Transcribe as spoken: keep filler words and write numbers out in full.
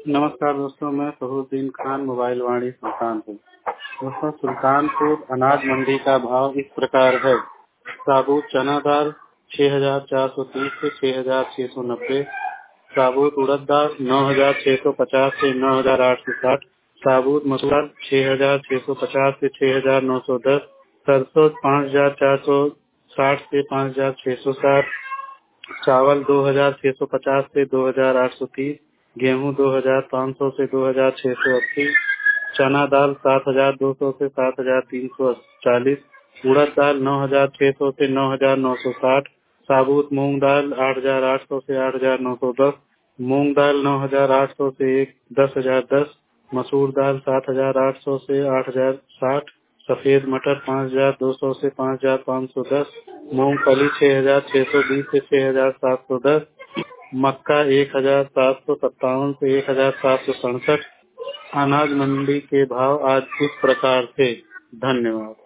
नमस्कार दोस्तों, मैं फखरुद्दीन खान, मोबाइल वाणी सुल्तानपुर। दोस्तों, सुल्तानपुर अनाज मंडी का भाव इस प्रकार है। साबुत चना दाल छह हजार चार सौ तीस से छह हजार छह सौ नब्बे, साबुत उड़द दाल नौ हजार छह सौ पचास से नौ हजार आठ सौ साठ, साबुत मसूर दाल छह हजार छह सौ पचास से छह हजार नौ सौ दस, सरसों पाँच हजार चार सौ साठ से पाँच हजार छह सौ साठ, चावल दो हजार छह सौ पचास से दो हजार आठ सौ तीस, गेहूं दो हजार पाँच सौ से दो हजार छह सौ अस्सी, चना दाल सात हजार दो सौ से सात हजार तीन सौ चालीस, उड़द दाल नौ हजार छह सौ से नौ हजार नौ सौ साठ, साबुत मूंग दाल आठ हजार आठ सौ से आठ हजार नौ सौ दस, मूंग दाल नौ हजार आठ सौ से एक दस हजार दस, मसूर दाल सात हजार आठ सौ से आठ हजार साठ, सफेद मटर पाँच हजार दो सौ से पाँच हजार पाँच सौ दस, मूंगफली छह हजार छह सौ बीस से छह हजार सात सौ दस, मक्का एक हजार सात सौ सत्तावन से एक हजार सात सौ सड़सठ। अनाज मंडी के भाव आज इस प्रकार थे। धन्यवाद।